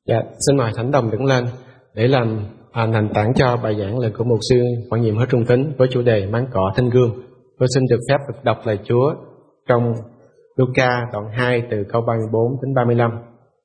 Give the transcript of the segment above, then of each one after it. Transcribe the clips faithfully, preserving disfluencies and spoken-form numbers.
Dạ, xin mời Thánh Đồng đứng lên để làm à, nền tảng cho bài giảng lời của mục sư Quảng Nhiệm Hết Trung Tín với chủ đề Máng cỏ thanh gương. Tôi xin được phép được đọc lời Chúa trong Luca đoạn hai từ câu ba mươi bốn đến ba mươi lăm.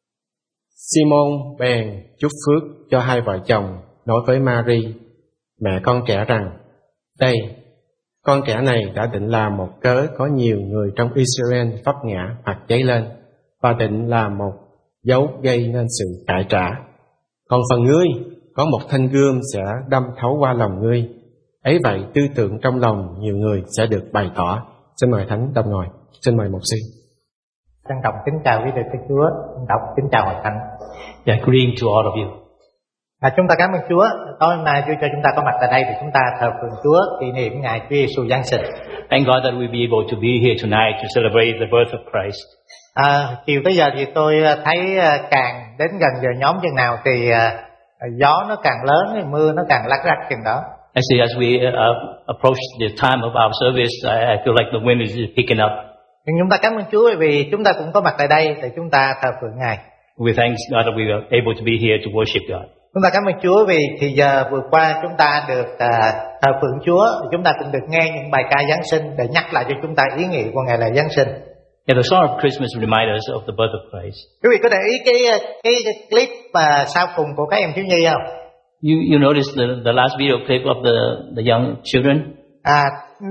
Simon bèn chúc phước cho hai vợ chồng, nói với Mary, mẹ con trẻ rằng, đây, con trẻ này đã định làm một cớ có nhiều người trong Israel vấp ngã hoặc cháy lên, và định làm một dấu gây nên sự cải trả. Còn phần ngươi, có một thanh gươm sẽ đâm thấu qua lòng ngươi. Ấy vậy, tư tưởng trong lòng nhiều người sẽ được bày tỏ. Xin mời Thánh Đồng ngồi. Xin mời mục sư. Trân trọng kính chào quý vị Thiên Chúa, đọc kính chào hội thánh. Yeah, greeting to all of you. À, chúng ta cảm ơn Chúa. Tối hôm nay Chúa cho chúng ta có mặt tại đây để chúng ta thờ phượng Chúa, kỷ niệm ngày Chúa Giêsu Giáng sinh. Thank God that we'll be able to be here tonight to celebrate the birth of Christ. À, chiều tới giờ thì tôi thấy càng đến gần giờ nhóm chừng nào thì uh, gió nó càng lớn, mưa nó càng lắc rắc chừng đó. Actually, as we uh, approach the time of our service, I, I feel like the wind is picking up. Nhưng chúng ta cảm ơn Chúa vì chúng ta cũng có mặt tại đây để chúng ta thờ phượng Ngài. We thank God that we are able to be here to worship God. Chúng ta cảm ơn Chúa vì thì giờ vừa qua chúng ta được uh, thờ phượng Chúa, chúng ta cũng được nghe những bài ca Giáng sinh để nhắc lại cho chúng ta ý nghĩa của ngày lễ Giáng sinh. Yeah, the song of Christmas reminds us of the birth of Christ. Quý vị có để ý cái cái, cái clip mà sau cùng của các em thiếu nhi không? You you noticed the the last video clip of the the young children? À,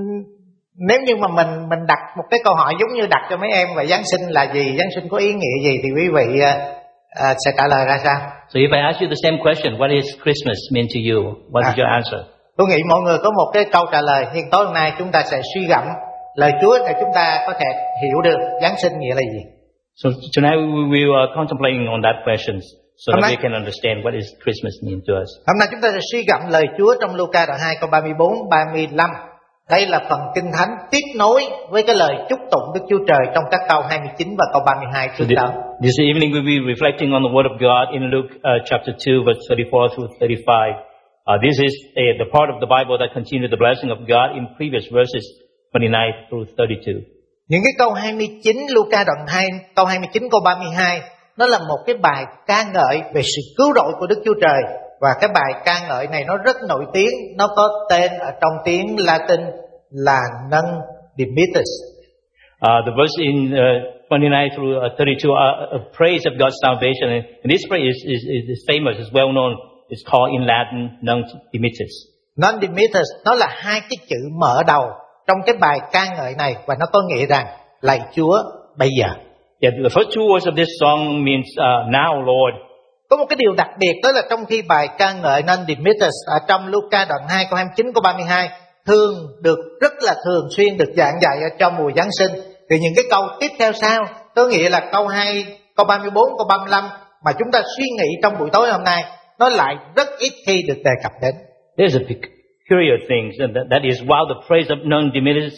nếu như mà mình mình đặt một cái câu hỏi giống như đặt cho mấy em về Giáng sinh là gì, Giáng sinh có ý nghĩa gì thì quý vị uh, uh, sẽ trả lời ra sao? So if I ask you the same question, what is Christmas mean to you? What is à, your answer? Tôi nghĩ mọi người có một cái câu trả lời, nhưng tối hôm nay chúng ta sẽ suy gẫm lời Chúa để chúng ta có thể hiểu được Giáng sinh nghĩa là gì. So tonight we will uh, contemplating on that question so hôm that nay, we can understand what is Christmas mean to us. Hôm nay chúng ta sẽ suy gẫm lời Chúa trong Luca đoạn hai câu ba mươi bốn ba mươi lăm. Đây là phần Kinh Thánh tiếp nối với cái lời chúc tụng Đức Chúa Trời trong các câu hai mươi chín và câu ba mươi hai trước So đó. This evening we'll be reflecting on the Word of God in Luke uh, chapter two, verse thirty-four through thirty-five. Uh, this is a, the part of the Bible that continued the blessing of God in previous verses twenty-nine through thirty-two. Những cái câu hai mươi chín, Luca đoạn hai, câu hai mươi chín, câu ba mươi hai, nó là một cái bài ca ngợi về sự cứu rỗi của Đức Chúa Trời. Và cái bài ca ngợi này nó rất nổi tiếng, nó có tên ở trong tiếng Latin là Non Dimittis. Uh, the verse in uh, twenty-nine through thirty-two are a praise of God's salvation, and this praise is, is, is famous, is well known. It's called in Latin Non Dimittis. Non Dimittis nó là hai cái chữ mở đầu trong cái bài ca ngợi này, và nó có nghĩa rằng lạy Chúa bây giờ. Yeah, the first two words of this song means uh, now, Lord. Có một cái điều đặc biệt đó là trong khi bài ca ngợi Non Dimittis ở trong Luca đoạn hai câu hai mươi chín câu ba mươi hai thường được rất là thường xuyên được giảng dạy ở trong mùa Giáng sinh, thì những cái câu tiếp theo sau có nghĩa là câu hai, câu ba mươi bốn, câu ba mươi lăm mà chúng ta suy nghĩ trong buổi tối hôm nay nó lại rất ít khi được đề cập đến. There's a peculiar thing, and that, that is while the praise of Non Dimittis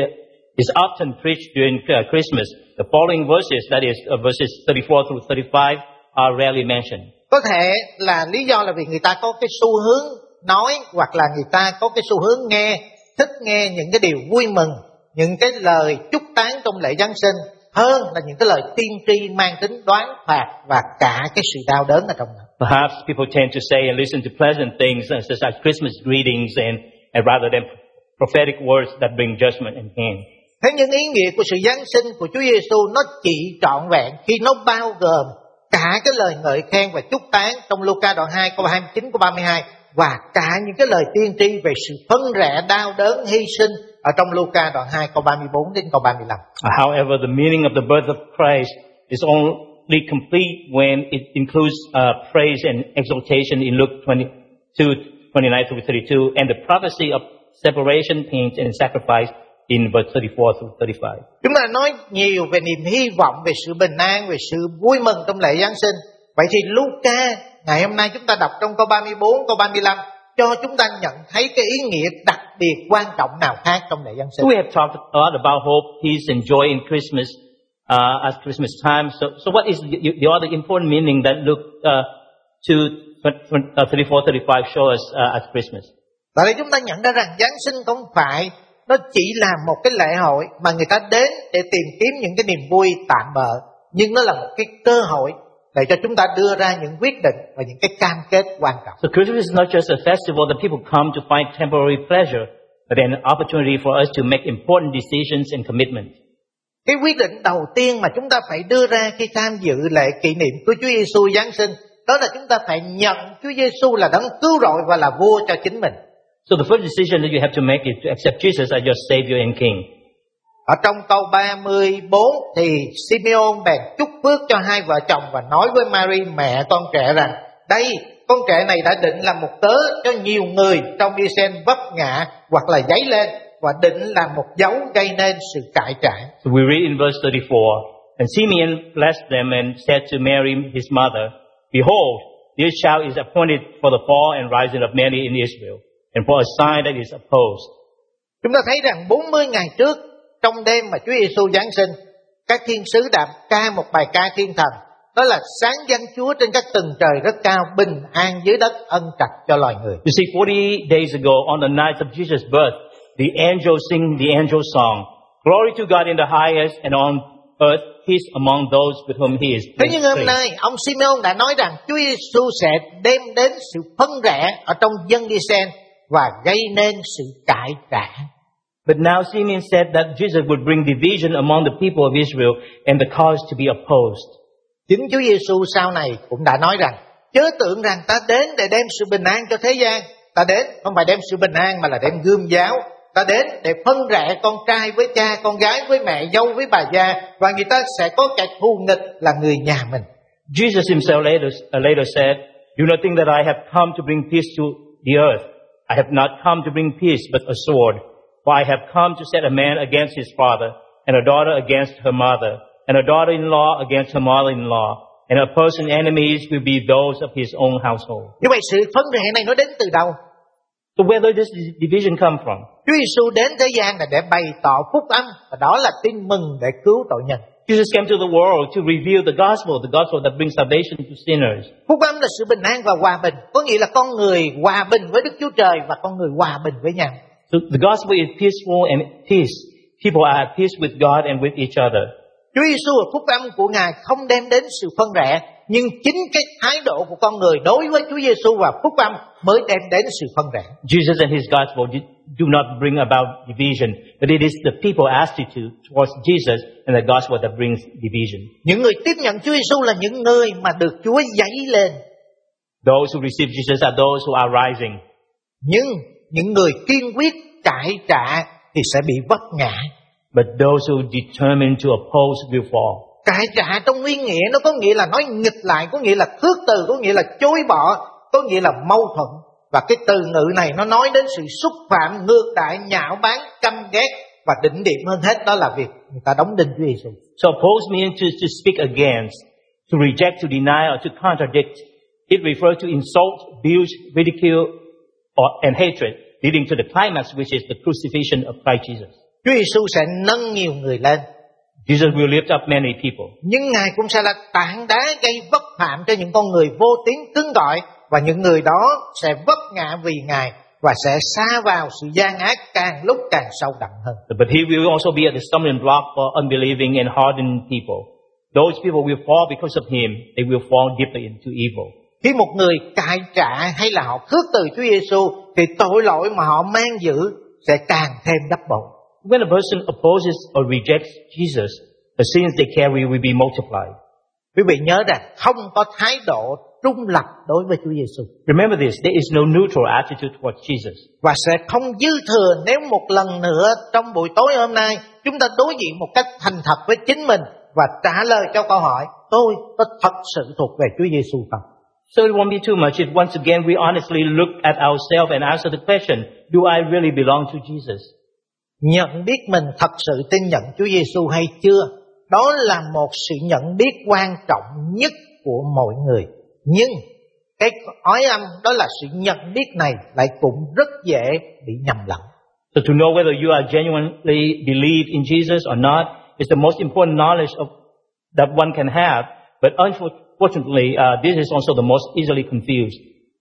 is often preached during uh, Christmas, the following verses, that is uh, verses thirty-four through thirty-five, are rarely mentioned. Có thể là lý do là vì người ta có cái xu hướng nói, hoặc là người ta có cái xu hướng nghe, thích nghe những cái điều vui mừng, những cái lời chúc tán trong lễ Giáng sinh hơn là những cái lời tiên tri mang tính đoán phạt và cả cái sự đau đớn ở trong đó. Perhaps people tend to say and listen to pleasant things such as Christmas greetings and, and rather than prophetic words that bring judgment and pain. Thế những ý nghĩa của sự Giáng sinh của Chúa Giêsu nó chỉ trọn vẹn khi nó bao gồm cả cái lời ngợi khen và chúc tán trong Luca đoạn hai câu hai mươi chín câu ba mươi hai và cả những cái lời tiên tri về sự phân rẽ, đau đớn, hy sinh ở trong Luca đoạn hai câu ba mươi bốn đến câu ba mươi lăm. However, the meaning of the birth of Christ is only complete when it includes uh, praise and exaltation in Luke twenty-two, twenty-nine through thirty-two, and the prophecy of separation, pain, and sacrifice in verse thirty-four through thirty-five. Chúng ta nói nhiều về niềm hy vọng, về sự bình an, về sự vui mừng trong lễ Giáng sinh. Vậy thì Luca ngày hôm nay chúng ta đọc trong câu ba mươi bốn, câu ba mươi lăm cho chúng ta nhận thấy cái ý nghĩa đặc biệt quan trọng nào khác trong lễ Giáng sinh. We have talked a lot about hope, peace, and joy in Christmas uh, at Christmas time. So, so what is the, the other important meaning that Luke uh, two, thirty-four, thirty-five show us uh, at Christmas? Tại đây chúng ta nhận ra rằng Giáng sinh không phải nó chỉ là một cái lễ hội mà người ta đến để tìm kiếm những cái niềm vui tạm bợ, nhưng nó là một cái cơ hội để cho chúng ta đưa ra những quyết định và những cái cam kết quan trọng. So Christmas is not just a festival that people come to find temporary pleasure, but an opportunity for us to make important decisions and commitments. Cái quyết định đầu tiên mà chúng ta phải đưa ra khi tham dự lễ kỷ niệm của Chúa Giêsu Giáng sinh, đó là chúng ta phải nhận Chúa Giêsu là đấng cứu rỗi và là vua cho chính mình. So the first decision that you have to make is to accept Jesus as your Savior and King. Ở trong câu ba mươi bốn thì Simeon bèn chúc phước cho hai vợ chồng và nói với Mary mẹ con trẻ rằng: đây, con trẻ này đã định làm một tớ cho nhiều người trong Israel vấp ngã hoặc là giấy lên, và định làm một dấu gây nên sự cải trả. So we read in verse thirty-four, and Simeon blessed them and said to Mary his mother, behold, this child is appointed for the fall and rising of many in Israel, and for a sign that is opposed. Chúng ta thấy rằng bốn mươi ngày trước, trong đêm mà Chúa Giêsu Giáng sinh, các thiên sứ đã ca một bài ca thiên thần, đó là sáng danh Chúa trên các tầng trời rất cao, bình an dưới đất, ân trạch cho loài người. You see, forty days ago, on the night of Jesus' birth, the angels sing the angel song, glory to God in the highest, and on earth peace among those with whom he is Thế nhưng hôm pleased. nay, ông Simeon đã nói rằng Chúa Giêsu sẽ đem đến sự phân rẽ ở trong dân Israel và gây nên sự cải trả. But now Simeon said that Jesus would bring division among the people of Israel and the cause to be opposed. Chính Chúa Giêsu sau này cũng đã nói rằng: chớ tưởng rằng ta đến để đem sự bình an cho thế gian. Ta đến không phải đem sự bình an mà là đem gươm giáo. Ta đến để phân rẽ con trai với cha, con gái với mẹ, dâu với bà già, và người ta sẽ có kẻ thù nghịch là người nhà mình. Jesus himself later, uh, later said, do not think that I have come to bring peace to the earth. I have not come to bring peace but a sword. For I have come to set a man against his father, and a daughter against her mother, and a daughter-in-law against her mother-in-law, and a person's enemies will be those of his own household. Như vậy sự phân rẽ này nó đến từ đâu? So where does this division come from? Chúa Giêsu đến thế gian là để bày tỏ phúc âm, và đó là tin mừng để cứu tội nhân. Jesus came to the world to reveal the gospel, the gospel that brings salvation to sinners. Phúc âm là sự bình an và hòa bình, có nghĩa là con người hòa bình với Đức Chúa Trời và con người hòa bình với nhau. So the gospel is peaceful and peace. People are at peace with God and with each other. Chúa Giêsu ở phúc âm của Ngài không đem đến sự phân rẽ, nhưng chính cái thái độ của con người đối với Chúa Giêsu và phúc âm mới đem đến sự phân rẽ. Jesus and his gospel do not bring about division, but it is the people's attitude towards Jesus and the gospel that brings division. Những người tiếp nhận Chúa Giêsu là những người mà được Chúa dấy lên. Those who receive Jesus are those who are rising. Nhưng những người kiên quyết cải trả thì sẽ bị vấp ngã. But those who determine to oppose will fall. Cải trả trong nguyên nghĩa nó có nghĩa là nói nghịch lại, có nghĩa là khước từ, có nghĩa là chối bỏ, có nghĩa là mâu thuẫn. Và cái từ ngữ này nó nói đến sự xúc phạm, ngược đại, nhạo báng, căm ghét, và đỉnh điểm hơn hết đó là việc người ta đóng đinh Chúa Giêsu. So oppose means to, to speak against, to reject, to deny, or to contradict. It refers to insult, abuse, ridicule, or and hatred, leading to the climax, which is the crucifixion of Christ Jesus. Chúa Giêsu sẽ nâng nhiều người lên. Jesus will lift up many people. Nhưng Ngài cũng sẽ là tảng đá gây vấp phạm cho những con người vô tín cứng cỏi, và những người đó sẽ vấp ngã vì Ngài và sẽ sa vào sự gian ác càng lúc càng sâu đậm hơn. But he will also be at the stumbling block for unbelieving and hardened people. Those people will fall because of him. They will fall deeply into evil. Khi một người cải trả hay là họ khước từ Chúa Giêsu thì tội lỗi mà họ mang giữ sẽ càng thêm gấp bội. When a person opposes or rejects Jesus, the sins they carry will be multiplied. Quý vị nhớ rằng không có thái độ trung lập đối với Chúa Giêsu. Remember this, there is no neutral attitude towards Jesus. Và sẽ không dư thừa nếu một lần nữa trong buổi tối hôm nay chúng ta đối diện một cách thành thật với chính mình và trả lời cho câu hỏi: tôi có thật sự thuộc về Chúa Giêsu không? So it won't be too much if once again we honestly look at ourselves and answer the question, do I really belong to Jesus? Nhận biết mình thật sự tin nhận Chúa Giêsu hay chưa, đó là một sự nhận biết quan trọng nhất của mỗi người. Nhưng cái ói âm đó là sự nhận biết này lại cũng rất dễ bị nhầm lẫn. So to know whether you are genuinely believe in Jesus or not is the most important knowledge of, that one can have. But unfortunately, uh, this is also the most easily confused.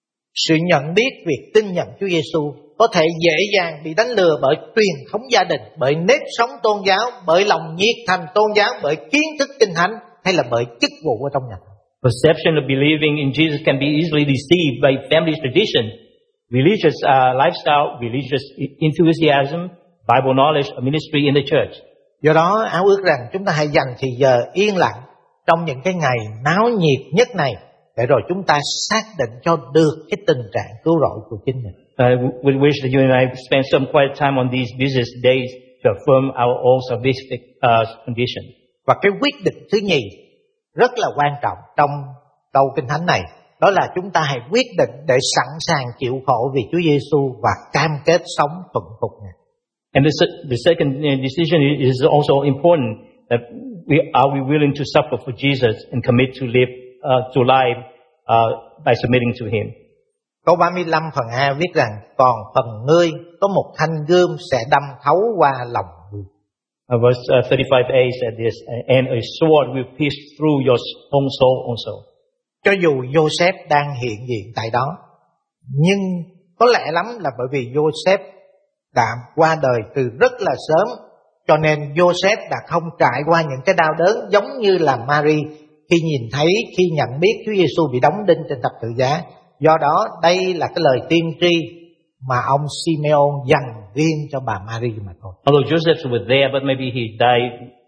Sự nhận biết việc tin nhận Chúa Giêsu có thể dễ dàng bị đánh lừa bởi truyền thống gia đình, bởi nếp sống tôn giáo, bởi lòng nhiệt thành tôn giáo, bởi kiến thức kinh thánh hay là bởi chức vụ ở trong nhà. Perception of believing in Jesus can be easily deceived by family tradition, religious uh, lifestyle, religious enthusiasm, Bible knowledge, or ministry in the church. Do đó, Áo ước rằng chúng ta hãy dành thì giờ yên lặng trong những cái ngày náo nhiệt nhất này, để rồi chúng ta xác định cho được cái tình trạng cứu rỗi của chính mình. Uh, we wish that you and I spend some quiet time on these business days to affirm our own salvific uh, condition. Và cái quyết định thứ nhì rất là quan trọng trong câu Kinh Thánh này, đó là chúng ta hãy quyết định để sẵn sàng chịu khổ vì Chúa Giêsu và cam kết sống thuận phục Ngài. And the, the second decision is also important, that we are we willing to suffer for Jesus and commit to live uh, to life uh, by submitting to Him. Câu ba mươi lăm phần A viết rằng, còn phần ngươi có một thanh gươm sẽ đâm thấu qua lòng ngươi. Uh, verse uh, thirty-five A said this, and a sword will pierce through your own soul also. Cho dù Joseph đang hiện diện tại đó, nhưng có lẽ lắm là bởi vì Joseph đã qua đời từ rất là sớm, cho nên Joseph đã không trải qua những cái đau đớn giống như là Mary khi nhìn thấy, khi nhận biết Chúa Giêsu bị đóng đinh trên thập tự giá. Do đó đây là cái lời tiên tri mà ông Simeon dành riêng cho bà Mary mà thôi. Although Joseph was there, but maybe he died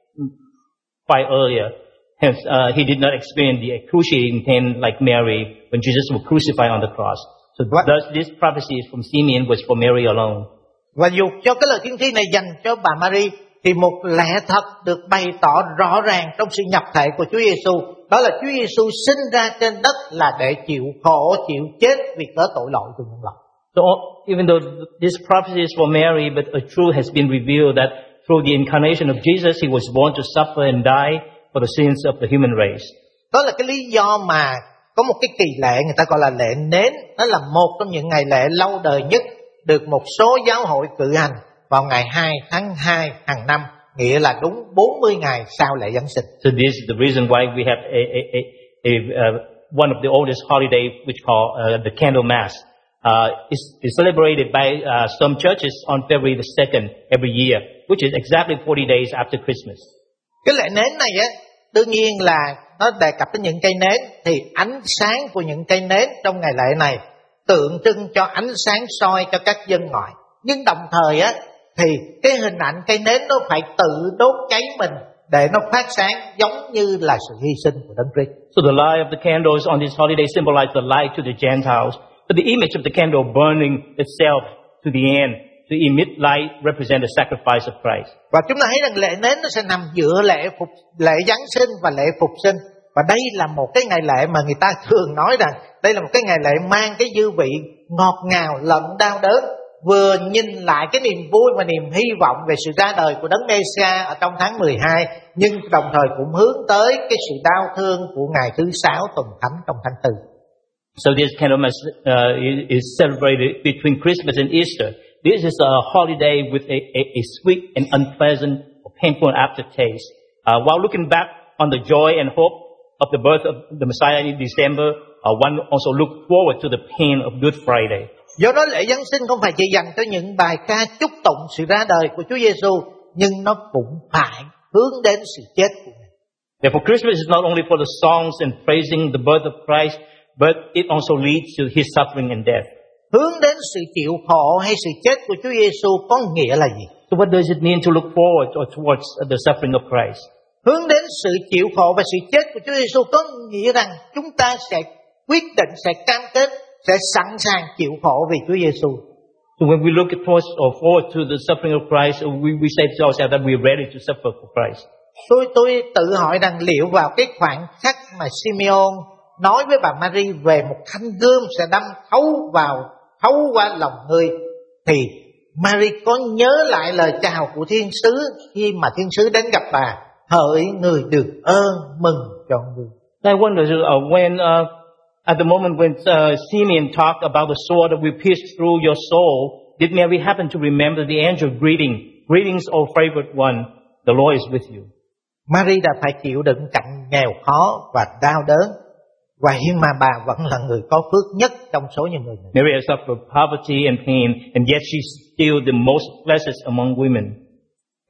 quite earlier. Hence, uh, he did not experience the excruciating pain like Mary when Jesus was crucified on the cross. So thus, this prophecy from Simeon was for Mary alone. Và dù cho cái lời tiên tri này dành cho bà Mary, thì một lẽ thật được bày tỏ rõ ràng trong sự nhập thể của Chúa Giêsu, đó là Chúa Giêsu sinh ra trên đất là để chịu khổ, chịu chết vì cớ tội lỗi của nhân loại. So even though this prophecy is for Mary, but a truth has been revealed that through the incarnation of Jesus, He was born to suffer and die for the sins of the human race. Đó là cái lý do mà có một cái kỳ lệ người ta gọi là lệ nến. Nó là một trong những ngày lễ lâu đời nhất được một số giáo hội cử hành vào ngày hai tháng hai hàng năm, nghĩa là đúng bốn mươi ngày sau lễ Giáng sinh. So this is the reason why we have a, a, a, a uh, one of the oldest holiday which called uh, the Candle Mass. Uh, it's, it's celebrated by uh, some churches on February the second every year, which is exactly forty days after Christmas. Cái lễ nến này á, đương nhiên là nó đề cập đến những cây nến, thì ánh sáng của những cây nến trong ngày lễ này tượng trưng cho ánh sáng soi cho các dân ngoại. Nhưng đồng thời á, thì cái hình ảnh cây nến nó phải tự đốt cháy mình để nó phát sáng, giống như là sự hy sinh của Đấng Christ. So the light of the candles on this holiday symbolize the light to the Gentiles, but the image of the candle burning itself to the end to emit light represent the sacrifice of Christ. Và chúng ta thấy rằng lễ nến nó sẽ nằm giữa lễ phục lễ Giáng sinh và lễ phục sinh. Và đây là một cái ngày lễ mà người ta thường nói rằng đây là một cái ngày lễ mang cái dư vị ngọt ngào lẫn đau đớn, vừa nhìn lại cái niềm vui và niềm hy vọng về sự ra đời của Đấng Mê-si-a ở trong tháng mười hai, nhưng đồng thời cũng hướng tới cái sự đau thương của ngày thứ sáu tuần thánh trong tháng tư. So this Candlemas uh, is celebrated between Christmas and Easter. This is a holiday with a, a, a sweet and unpleasant or painful aftertaste. Uh, while looking back on the joy and hope of the birth of the Messiah in December, uh, one also look forward to the pain of Good Friday. Do đó lễ Giáng sinh không phải chỉ dành cho những bài ca chúc tụng sự ra đời của Chúa Giêsu, nhưng nó cũng phải hướng đến sự chết của Ngài. Therefore, Christmas is not only for the songs and praising the birth of Christ, but it also leads to His suffering and death. Hướng đến sự chịu khổ hay sự chết của Chúa Giêsu có nghĩa là gì? So what does it mean to look forward or towards the suffering of Christ? Hướng đến sự chịu khổ và sự chết của Chúa Giêsu có nghĩa rằng chúng ta sẽ quyết định, sẽ cam kết, sẽ sẵn sàng chịu khổ vì Chúa Giêsu. So when we look at towards or forward to the suffering of Christ, we, we say to ourselves that we're ready to suffer for Christ. Tôi tôi tự hỏi rằng liệu vào cái khoảnh khắc mà Simeon nói với bà Mary về một thanh gươm sẽ đâm thấu vào, thấu qua lòng người, thì Mary có nhớ lại lời chào của thiên sứ khi mà thiên sứ đến gặp bà: hỡi người được ơn, mừng cho người. I wonder uh, when uh, at the moment when uh, Simeon talked about the sword that will pierce through your soul, did Mary happen to remember the angel greeting, greetings, O favored one, the Lord is with you. Mary đã phải chịu đựng cảnh nghèo khó và đau đớn, và nhưng mà bà vẫn là người có phước nhất trong số những người này. Mary has suffered poverty and pain, and yet she's still the most blessed among women.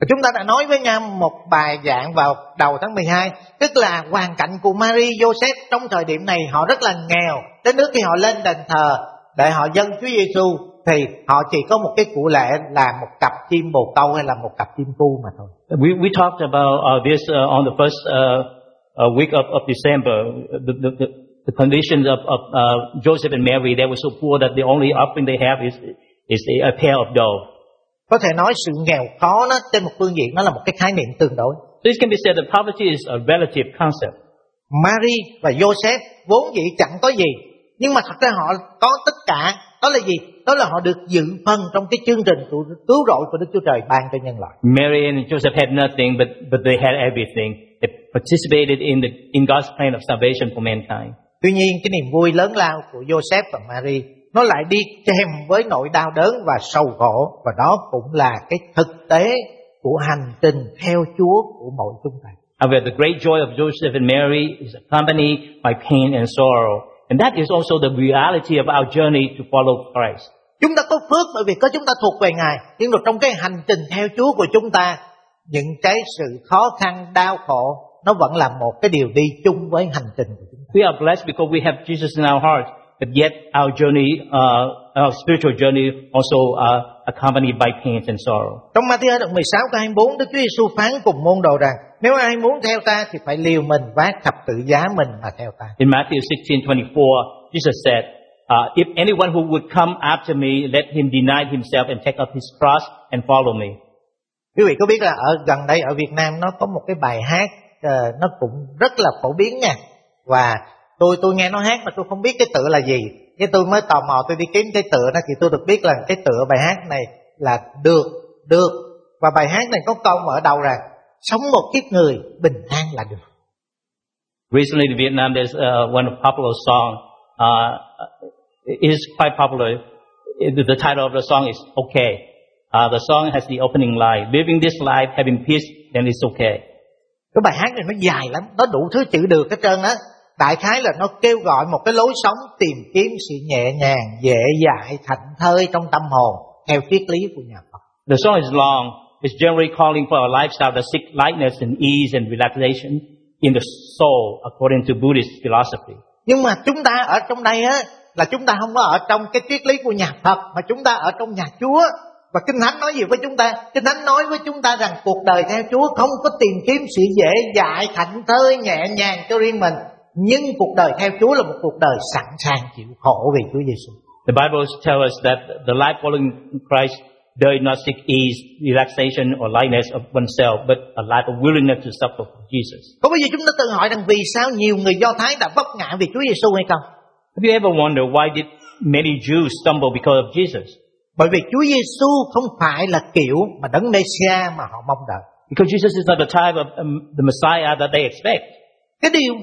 Và chúng ta đã nói với nhau một bài giảng vào đầu tháng mười hai, tức là hoàn cảnh của Mary, Joseph trong thời điểm này họ rất là nghèo. Đến nước khi họ lên đền thờ để họ dâng Chúa Giêsu thì họ chỉ có một cái của lễ là một cặp chim bồ câu hay là một cặp chim cu mà thôi. We we talked about uh, this uh, on the first uh, uh, week of, of December. The, the, the, the conditions of, of uh, Joseph and Mary, they were so poor that the only offering they have is is a, a pair of dove. Có thể nói sự nghèo khó nó trên một phương diện nó là một cái khái niệm tương đối. So it can be said that poverty is a relative concept. Mary và Joseph vốn dĩ chẳng có gì, nhưng mà thật ra họ có tất cả. Đó là gì? Đó là họ được dự phần trong cái chương trình của cứu rỗi của Đức Chúa Trời ban cho nhân loại. Mary and Joseph had nothing, but but they had everything. They participated in the in God's plan of salvation for mankind. Tuy nhiên cái niềm vui lớn lao của Joseph và Mary nó lại đi kèm với nỗi đau đớn và sầu khổ, và đó cũng là cái thực tế của hành trình theo Chúa của mỗi chúng ta. However, the great joy of Joseph and Mary is accompanied by pain and sorrow, and that is also the reality of our journey to follow Christ. Chúng ta có phước bởi vì có chúng ta thuộc về Ngài, nhưng mà trong cái hành trình theo Chúa của chúng ta, những cái sự khó khăn, đau khổ nó vẫn là một cái điều đi chung với hành trình của chúng ta. We are blessed because we have Jesus in our heart, but yet our journey, uh, our spiritual journey, also uh, accompanied by pain and sorrow. Trong Ma-thi-ơ đoạn mười sáu câu hai mươi bốn, Đức Chúa Giêsu phán cùng môn đồ rằng: nếu ai muốn theo ta thì phải liều mình vác thập tự giá mình mà theo ta. In Matthew sixteen twenty-four, Jesus said, uh, "If anyone who would come after me, let him deny himself and take up his cross and follow me." Quý vị có biết là ở gần đây ở Việt Nam nó có một cái bài hát uh, nó cũng rất là phổ biến nha, và tôi tôi nghe nó hát mà tôi không biết cái tựa là gì. Cái tôi mới tò mò tôi đi kiếm cái tựa đó thì tôi được biết là cái tựa bài hát này là được được và bài hát này có câu mở đầu rằng sống một kiếp người bình an là được. Recently in Vietnam, there's uh, one popular song. Uh, it is quite popular. The, the title of the song is "Okay." Uh, the song has the opening line: "Living this life, having peace, then it's okay." Cái bài hát này nó dài lắm, nó đủ thứ chữ được hết trơn á. Đại khái là nó kêu gọi một cái lối sống tìm kiếm sự nhẹ nhàng, dễ dãi, thảnh thơi trong tâm hồn theo triết lý của nhà Phật. The song is long. It's generally calling for a lifestyle that seeks lightness and ease and relaxation in the soul, according to Buddhist philosophy. Nhưng mà chúng ta ở trong đây á là chúng ta không có ở trong cái triết lý của nhà Phật, mà chúng ta ở trong nhà Chúa. Và Kinh Thánh nói gì với chúng ta? Kinh Thánh nói với chúng ta rằng cuộc đời theo Chúa không có tìm kiếm sự dễ dãi, thảnh thơi, nhẹ nhàng cho riêng mình, nhưng cuộc đời theo Chúa là một cuộc đời sẵn sàng chịu khổ vì Chúa Giêsu. The Bible tells us that the life following Christ does not seek ease, relaxation, or lightness of oneself, but a life of willingness to suffer for Jesus. Có bao giờ chúng ta tự hỏi rằng vì sao nhiều người Do Thái đã vấp ngã vì Chúa Giêsu hay không? Have you ever wondered why did many Jews stumble because of Jesus? Bởi vì Chúa Giêsu không phải là kiểu mà đấng Messiah mà họ mong đợi. Because Jesus is not the type of um, the Messiah that they expect. Cái điều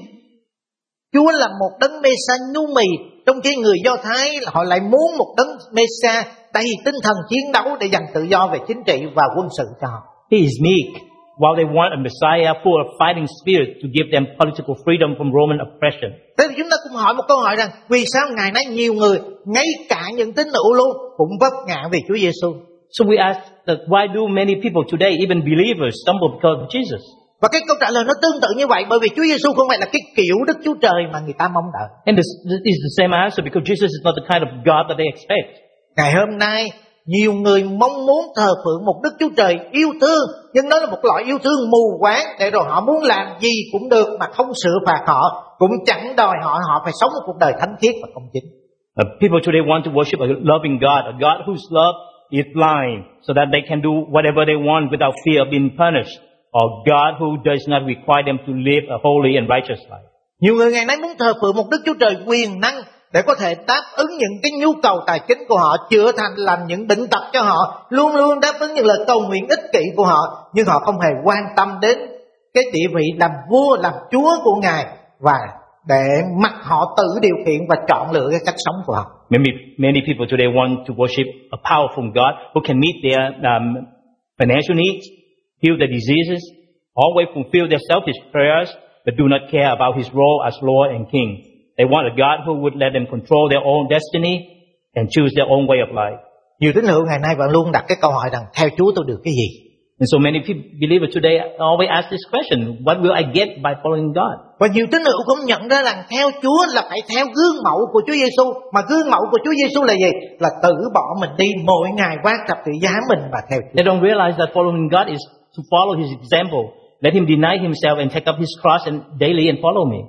Chúa là một đấng Messiah nhu mì, trong khi người Do Thái họ lại muốn một đấng Messiah đầy tinh thần chiến đấu để giành tự do về chính trị và quân sự cho họ. He is meek, while they want a Messiah full of fighting spirit to give them political freedom from Roman oppression. Thế thì chúng ta cũng hỏi một câu hỏi rằng vì sao ngày nay nhiều người, ngay cả những tín hữu luôn, cũng vấp ngã vì Chúa Giêsu? So we ask that why do many people today, even believers, stumble because of Jesus? Và cái câu trả lời nó tương tự như vậy, bởi vì Chúa Giêsu không phải là cái kiểu Đức Chúa Trời mà người ta mong đợi. And this, this is the same answer because Jesus is not the kind of God that they expect. Ngày hôm nay nhiều người mong muốn thờ phượng một Đức Chúa Trời yêu thương, nhưng đó là một loại yêu thương mù quáng, để rồi họ muốn làm gì cũng được mà không sửa phạt họ, cũng chẳng đòi họ họ phải sống một cuộc đời thánh khiết và công chính. Uh, people today want to worship a loving God, a God whose love is blind, so that they can do whatever they want without fear of being punished, or God who does not require them to live a holy and righteous life. Nhiều người ngày nay muốn thờ phượng một Đức Chúa Trời quyền năng để có thể đáp ứng những cái nhu cầu tài chính của họ, chữa thành lành những bệnh tật cho họ, luôn luôn đáp ứng những lời cầu nguyện ích kỷ của họ, nhưng họ không hề quan tâm đến cái địa vị làm vua, làm chúa của Ngài, và để mặc họ tự điều khiển và chọn lựa cái cách sống của họ. Many, many people today want to worship a powerful God who can meet their um, financial needs, heal their diseases, always fulfill their selfish prayers, but do not care about His role as Lord and King. They want a God who would let them control their own destiny and choose their own way of life. Nhiều tín hữu ngày nay vẫn luôn đặt cái câu hỏi rằng theo Chúa tôi được cái gì? And so many people, believers today always ask this question, what will I get by following God? Và nhiều tín hữu cũng nhận ra rằng theo Chúa là phải theo gương mẫu của Chúa Giêsu, mà gương mẫu của Chúa Giêsu là gì? Là tự bỏ mình đi mỗi ngày vác thập tự giá mình và theo Chúa. They don't realize that following God is to follow His example. Let Him deny Himself and take up His cross and daily and follow me.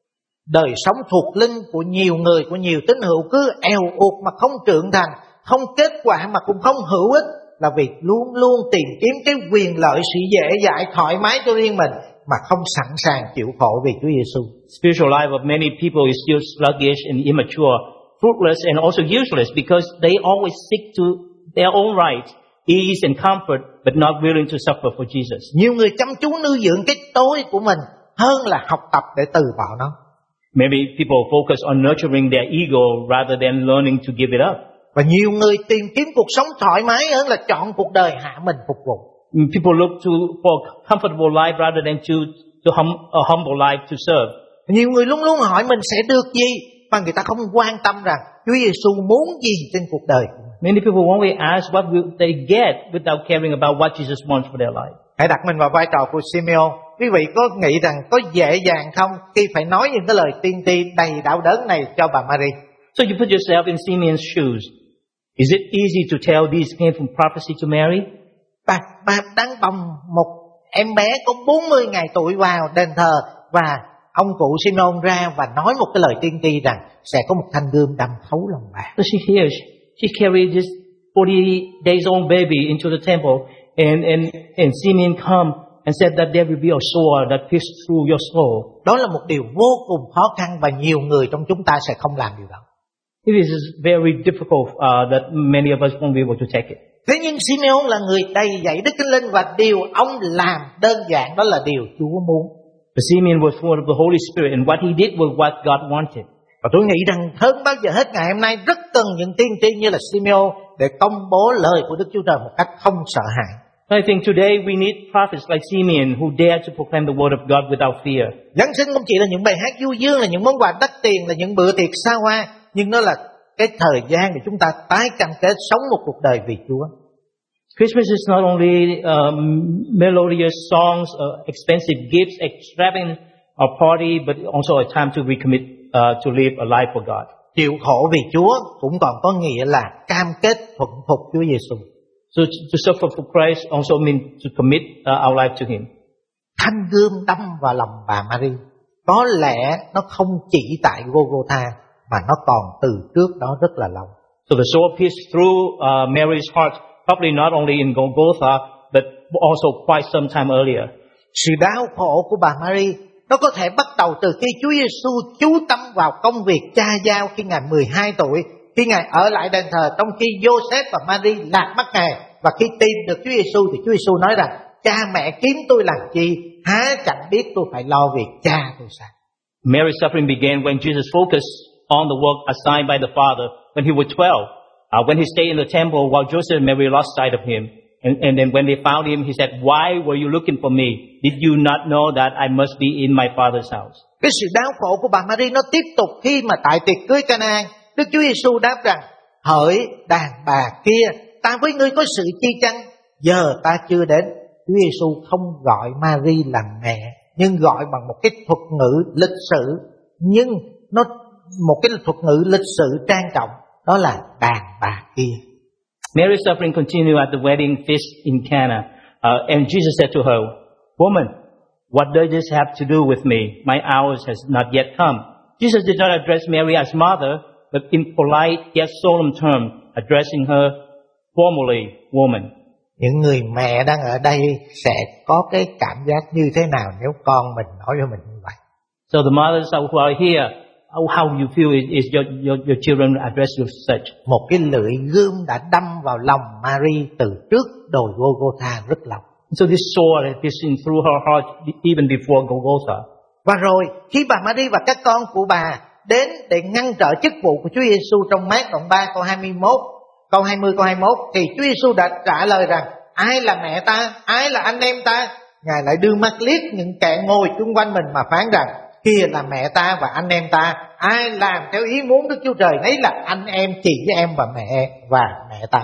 Đời sống thuộc linh của nhiều người, của nhiều tín hữu cứ eo uột mà không trưởng thành, không kết quả mà cũng không hữu ích, là vì luôn luôn tìm kiếm cái quyền lợi, sự dễ dãi, thoải mái cho riêng mình mà không sẵn sàng chịu khổ vì Chúa Giêsu. Spiritual life of many people is still sluggish and immature, fruitless and also useless because they always seek to their own right, ease and comfort, but not willing to suffer for Jesus. Nhiều người chăm chú nuôi dưỡng cái tôi của mình hơn là học tập để từ bỏ nó. Maybe people focus on nurturing their ego rather than learning to give it up. Và nhiều người tìm kiếm cuộc sống thoải mái hơn là chọn cuộc đời hạ mình phục vụ. People look to for a comfortable life rather than to, to hum, a humble life to serve. Nhiều người luôn luôn hỏi mình sẽ được gì, mà người ta không quan tâm rằng Chúa Giêsu muốn gì trên cuộc đời. Many people always ask what will they get without caring about what Jesus wants for their life. Hãy đặt mình vào vai trò của Simeon. Quý vị có nghĩ rằng có dễ dàng không khi phải nói những cái lời tiên tri đầy đau đớn này cho bà Mary? So you put yourself in Simeon's shoes. Is it easy to tell these came from prophecy to Mary? Bà, bà đang bồng một em bé có bốn mươi ngày tuổi vào đền thờ, và ông cụ Simeon ra và nói một cái lời tiên tri rằng sẽ có một thanh gươm đâm thấu lòng bà. So she hears, she carried this forty days old baby into the temple, and and and Simeon come and said that there will be a sword that pierces through your soul. Đó là một điều vô cùng khó khăn và nhiều người trong chúng ta sẽ không làm điều đó. It is very difficult uh, that many of us won't be able to take it. Thế nhưng Simeon là người đầy dẫy Đức Thánh Linh, và điều ông làm đơn giản đó là điều Chúa muốn. But Simeon was full of the Holy Spirit, and what he did was what God wanted. Và tôi nghĩ rằng hơn bao giờ hết ngày hôm nay rất cần những tiên tri như là Simeon để công bố lời của Đức Chúa Trời một cách không sợ hãi. I think today we need prophets like Simeon who dare to proclaim the word of God without fear. Giáng sinh không chỉ là những bài hát du dương, là những món quà đắt tiền, là những bữa tiệc xa hoa, nhưng nó là cái thời gian để chúng ta tái cam kết sống một cuộc đời vì Chúa. Christmas is not only um, melodious songs, uh, expensive gifts, extravagant or party, but also a time to recommit uh, to live a life for God. Chịu khổ vì Chúa cũng còn có nghĩa là cam kết thuận phục Chúa Giêsu. So to suffer for Christ also means to commit uh, our life to Him. Thanh gươm đâm vào lòng bà Mary có lẽ nó không chỉ tại Golgotha, mà nó còn từ trước đó rất là lâu. So the sword pierced through uh, Mary's heart, probably not only in Golgotha, but also quite some time earlier. Sự đau khổ của bà Mary nó có thể bắt đầu từ khi Chúa Giêsu chú tâm vào công việc cha giao khi Ngài mười hai tuổi, khi Ngài ở lại đền thờ, trong khi Joseph và Mary lạc mất Ngài, và khi tìm được Chúa Giêsu thì Chúa Giêsu nói rằng cha mẹ kiếm tôi làm chi, há chẳng biết tôi phải lo việc cha tôi sao. Mary's suffering began when Jesus focused on the work assigned by the Father when he was twelve. Uh, when he stayed in the temple while Joseph and Mary lost sight of him. And, and then when they found him, he said, "Why were you looking for me? Did you not know that I must be in my Father's house?" Cái sự đau khổ của bà Mary nó tiếp tục khi mà tại tiệc cưới Cana, Đức Chúa Giêsu đáp rằng: "Hỡi đàn bà kia, ta với ngươi có sự chi chăng? Giờ ta chưa đến." Chúa Giêsu không gọi Mary là mẹ, nhưng gọi bằng một cái thuật ngữ lịch sử, nhưng nó một cái thuật ngữ lịch sử trang trọng, đó là đàn bà kia. Mary's suffering continued at the wedding feast in Cana, uh, and Jesus said to her, "Woman, what does this have to do with me? My hour has not yet come." Jesus did not address Mary as mother, but in polite yet solemn terms, addressing her formally, woman. Những người mẹ đang ở đây sẽ có cái cảm giác như thế nào nếu con mình nói với mình như vậy? So the mothers who are here, how you feel is, is your, your, your children address you such. Một cái lưỡi gươm đã đâm vào lòng Mary từ trước đồi Golgotha rất lâu. So this sword has pierced through her heart even before Golgotha. Và rồi khi bà Mary và các con của bà đến để ngăn trở chức vụ của Chúa Giêsu trong Mát đoạn ba câu hai mươi mốt, câu hai mươi câu hai mươi mốt, thì Chúa Giêsu đã trả lời rằng: ai là mẹ ta, ai là anh em ta? Ngài lại đưa mắt liếc những kẻ ngồi chung quanh mình mà phán rằng: kia là mẹ ta và anh em ta, ai làm theo ý muốn Đức Chúa Trời, đấy là anh em, chị với em và mẹ và mẹ ta vậy.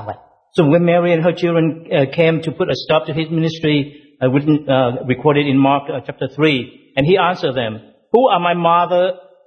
So when Mary and her children uh, came to put a stop to his ministry, uh, written, uh, recorded in Mark uh, chapter three, and he answered them, "Who are my mother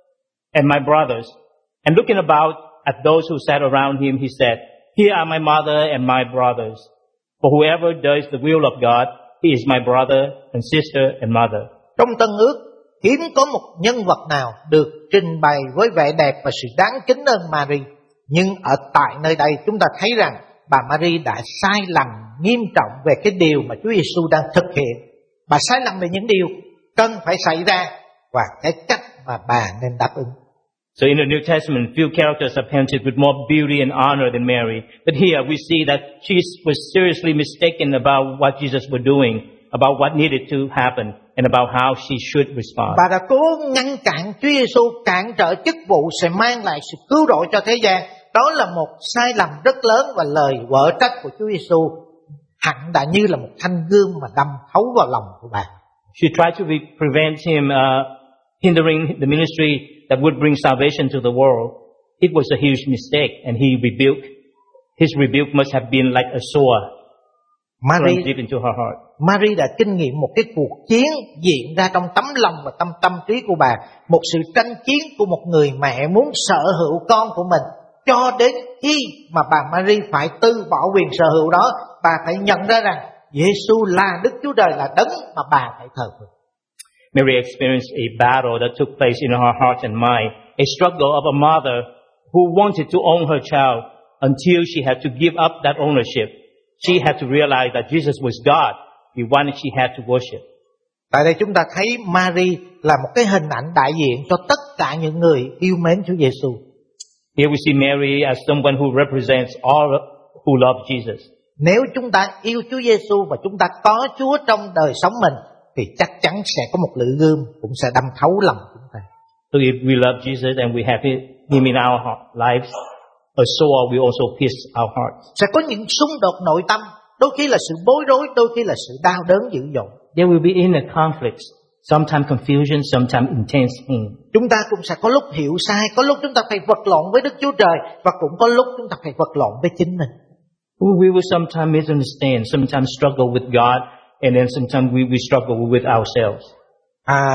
and my brothers?" And looking about at those who sat around him, he said, "Here are my mother and my brothers. For whoever does the will of God, he is my brother and sister and mother." Trong Tân Ước, hiếm có một nhân vật nào được trình bày với vẻ đẹp và sự đáng kính hơn Mary. Nhưng ở tại nơi đây chúng ta thấy rằng bà Mary đã sai lầm nghiêm trọng về cái điều mà Chúa Giêsu đang thực hiện. Bà sai lầm về những điều cần phải xảy ra và cái cách mà bà nên đáp ứng. So in the New Testament, few characters are painted with more beauty and honor than Mary. But here we see that she was seriously mistaken about what Jesus was doing, about what needed to happen, and about how she should respond. Bà đã cố ngăn cản Chúa Giêsu cản trở chức vụ sẽ mang lại sự cứu rỗi cho thế gian. Đó là một sai lầm rất lớn và lời quở trách của Chúa Giêsu hẳn đã như là một thanh gươm mà đâm thấu vào lòng của bà. She tried to re- prevent him uh, hindering the ministry that would bring salvation to the world. It was a huge mistake, and he rebuked. His rebuke must have been like a sword Mary, deep into her heart. Mary đã kinh nghiệm một cái cuộc chiến diễn ra trong tấm lòng và tâm tâm trí của bà, một sự tranh chiến của một người mẹ muốn sở hữu con của mình, cho đến khi mà bà Mary phải từ bỏ quyền sở hữu đó, bà phải nhận ra rằng Giêsu là Đức Chúa Trời, là đấng mà bà phải thờ phượng. Mary experienced a battle that took place in her heart and mind, a struggle of a mother who wanted to own her child until she had to give up that ownership. She had to realize that Jesus was God, the one she had to worship. Tại đây chúng ta thấy Mary là một cái hình ảnh đại diện cho tất cả những người yêu mến Chúa Giêsu. Here we see Mary as someone who represents all who love Jesus. Nếu chúng ta yêu Chúa Giêsu và chúng ta có Chúa trong đời sống mình, thì chắc chắn sẽ có một lưỡi gươm cũng sẽ đâm thấu lòng chúng ta. So if we love Jesus and we have Him in our lives, a sword will also pierce our hearts. Sẽ có những xung đột nội tâm, đôi khi là sự bối rối, đôi khi là sự đau đớn dữ dội. There will be inner conflicts, sometimes confusion, sometimes intense pain. Chúng ta cũng sẽ có lúc hiểu sai, có lúc chúng ta phải vật lộn với Đức Chúa Trời, và cũng có lúc chúng ta phải vật lộn với chính mình. We will sometimes misunderstand, sometimes struggle with God, and then sometimes we, we struggle with ourselves. À,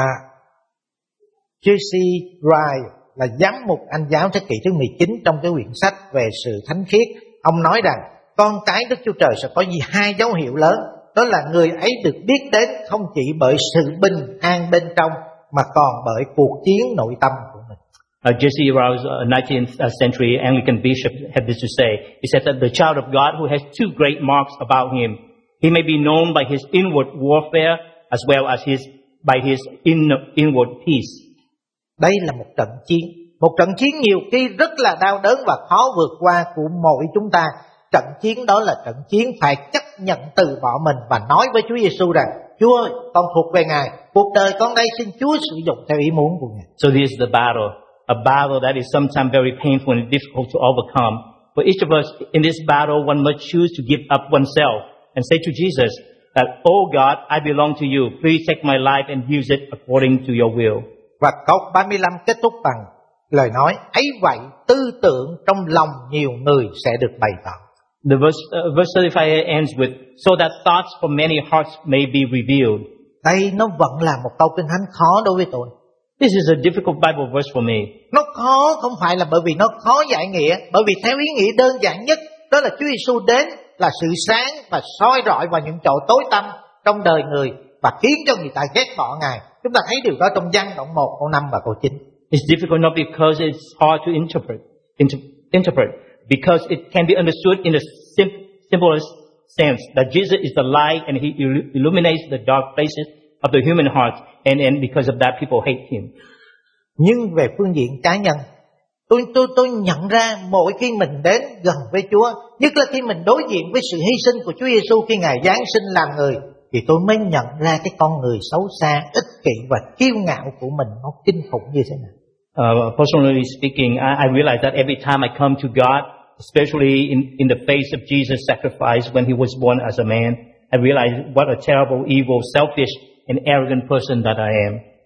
J C Ryle là giám mục Anh giáo thế kỷ thứ mười chín trong cái quyển sách về sự thánh khiết. Ông nói rằng con cái Đức Chúa Trời sẽ có gì hai dấu hiệu lớn. Đó là người ấy được biết đến không chỉ bởi sự bình an bên trong, mà còn bởi cuộc chiến nội tâm của mình. Uh, J C Ryle, a nineteenth century Anglican bishop, had this to say. He said that the child of God who has two great marks about him, he may be known by his inward warfare as well as his by his in, inward peace. Đây là một trận chiến, một trận chiến nhiều khi rất là đau đớn và khó vượt qua của mỗi chúng ta. Trận chiến đó là trận chiến phải chấp nhận từ bỏ mình và nói với Chúa Giêsu rằng: Chúa ơi, con thuộc về Ngài, cuộc đời con đây xin Chúa sử dụng theo ý muốn của Ngài. So this is the battle, a battle that is sometimes very painful and difficult to overcome. For each of us in this battle, one must choose to give up oneself and say to Jesus that, "Oh God, I belong to you. Please take my life and use it according to your will." Và câu ba mươi lăm kết thúc bằng lời nói: ấy vậy tư tưởng trong lòng nhiều người sẽ được bày tỏ. The verse, uh, verse thirty-five ends with, "So that thoughts from many hearts may be revealed." Đây nó vẫn là một câu kinh thánh khó đối với tôi. This is a difficult Bible verse for me. Nó khó không phải là bởi vì nó khó giải nghĩa, bởi vì theo ý nghĩa đơn giản nhất, đó là Chúa Giêsu đến là sự sáng và soi rọi vào những chỗ tối tăm trong đời người và khiến cho người ta ghét bỏ Ngài. Chúng ta thấy điều đó trong Giăng đoạn một, câu năm và câu chín. It's difficult not because it's hard to interpret, inter, interpret, because it can be understood in the sim, simplest sense that Jesus is the light and He illuminates the dark places of the human heart, and, and because of that people hate Him. Nhưng về phương diện cá nhân, tôi tôi tôi nhận ra mỗi khi mình đến gần với Chúa, nhất là khi mình đối diện với sự hy sinh của Chúa Giêsu khi Ngài giáng sinh làm người, thì tôi mới nhận ra cái con người xấu xa, ích kỷ và kiêu ngạo của mình nó kinh khủng như thế nào. Uh, personally speaking, I, I realize that every time I come to God, especially in, in the face of Jesus' sacrifice when He was born as a man, I realize what a terrible, evil, selfish, and arrogant person that I am.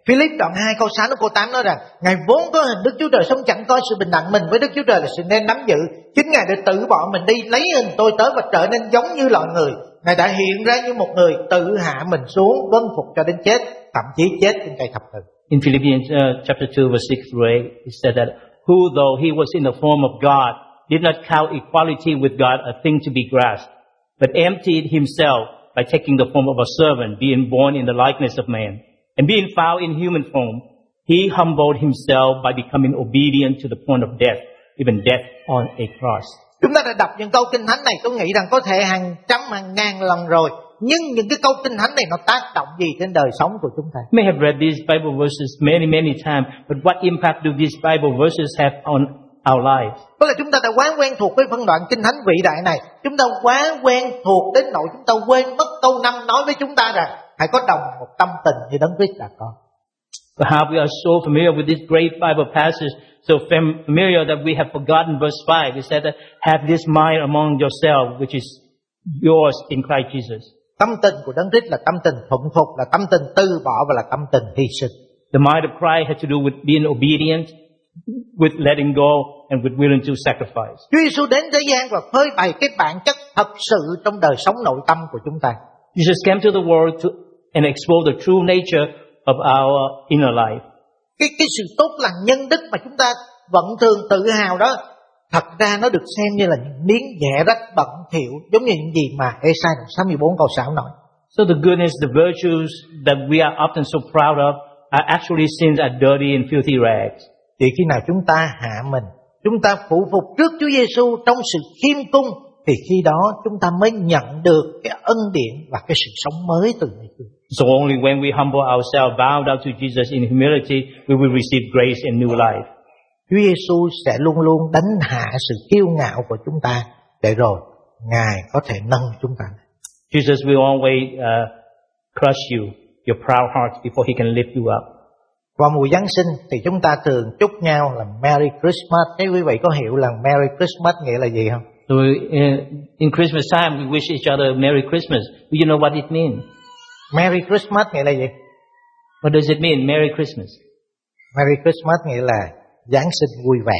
Philip đoạn hai câu sáu đến câu tám nói rằng Ngài vốn có hình Đức Chúa Trời, sống chẳng coi sự bình đẳng mình với Đức Chúa Trời là sự nên nắm giữ. Chính Ngài đã tự bỏ mình đi, lấy hình tôi tớ và trở nên giống như loài người. Ngài đã hiện ra như một người, tự hạ mình xuống, vâng phục cho đến chết, thậm chí chết trên cây thập tự. In Philippians uh, chapter two, verse six through eight, it said that, who though he was in the form of God, did not count equality with God a thing to be grasped, but emptied himself by taking the form of a servant, being born in the likeness of man. And being found in human form, he humbled himself by becoming obedient to the point of death, even death on a cross. Chúng ta đã đọc những câu kinh thánh này, tôi nghĩ rằng có thể hàng trăm hàng ngàn lần rồi, nhưng những cái câu kinh thánh này nó tác động gì trên đời sống của chúng ta? You may have read these Bible verses many, many times, but what impact do these Bible verses have on our lives? Tức là chúng ta đã quá quen thuộc với phân đoạn kinh thánh vĩ đại này, chúng ta quá quen thuộc đến nỗi chúng ta quên mất câu năm nói với chúng ta rằng hãy có đồng một tâm tình như Đấng Christ đã có. Perhaps we are so familiar with this great Bible passage, so familiar that we have forgotten verse five. It said that have this mind among yourselves, which is yours in Christ Jesus. Tâm tình của Đấng Christ là tâm tình thuận phục, là tâm tình từ bỏ và là tâm tình hy sinh. The mind of Christ has to do with being obedient, with letting go, and with willing to sacrifice. Chúa Giêsu đến thế gian và phơi bày cái bản chất thật sự trong đời sống nội tâm của chúng ta. Jesus came to the world to and expose the true nature of our inner life. Cái cái sự tốt lành nhân đức mà chúng ta vẫn thường tự hào đó, thật ra nó được xem như là những miếng dẻ rách bẩn thỉu, giống như những gì mà Ê-sai sáu mươi bốn câu sáu nói. So the goodness, the virtues that we are often so proud of are actually sins are dirty and filthy rags. Chỉ khi nào chúng ta hạ mình, chúng ta phụ phục trước Chúa Giêsu trong sự khiêm cung, thì khi đó chúng ta mới nhận được cái ân điển và cái sự sống mới từ nơi Chúa. So only when we humble ourselves, bow down to Jesus in humility, we will receive grace and new life. Chúa Giêsu sẽ luôn luôn đánh hạ sự kiêu ngạo của chúng ta, để rồi Ngài có thể nâng chúng ta. Jesus will always uh, crush you, your proud heart, before he can lift you up. Vào mùa Giáng sinh thì chúng ta thường chúc nhau là Merry Christmas. Thế quý vị có hiểu là Merry Christmas nghĩa là gì không? So in, in Christmas time, we wish each other Merry Christmas. Do you know what it means? Merry Christmas nghĩa là gì? What does it mean, Merry Christmas? Merry Christmas nghĩa là Giáng sinh vui vẻ.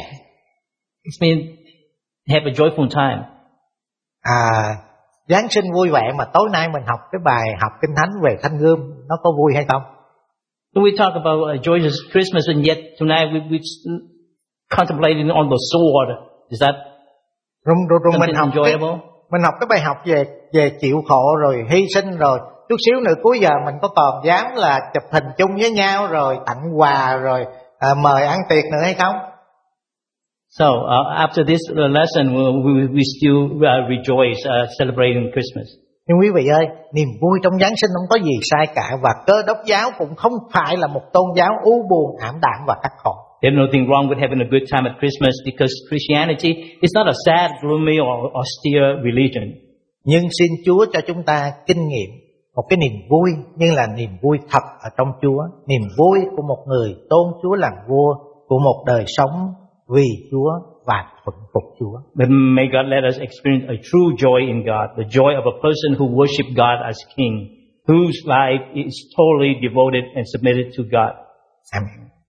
It means have a joyful time. À, Giáng sinh vui vẻ mà tối nay mình học cái bài học kinh thánh về thanh gươm, nó có vui hay không? So we talk about a joyous Christmas, and yet tonight we we contemplating on the sword. Is that rồi, rồi, rồi mình học cái, enjoyable? mình học cái bài học về về chịu khổ rồi hy sinh rồi chút xíu nữa cuối giờ mình có còn dám là chụp hình chung với nhau rồi tặng quà rồi à, mời ăn tiệc nữa hay không? So uh, after this uh, lesson, we, we, we still uh, rejoice uh, celebrating Christmas. Nhưng quý vị ơi, niềm vui trong Giáng sinh không có gì sai cả, và Cơ Đốc giáo cũng không phải là một tôn giáo u buồn, ảm đạm và khắc khổ. There's nothing wrong with having a good time at Christmas, because Christianity is not a sad, gloomy, or austere religion. Nhưng xin Chúa cho chúng ta kinh nghiệm một cái niềm vui, nhưng là niềm vui thật ở trong Chúa, niềm vui của một người tôn Chúa làm vua, của một đời sống vì Chúa và thuận phục Chúa. But may God let us experience a true joy in God, the joy of a person who worships God as King, whose life is totally devoted and submitted to God. Amen.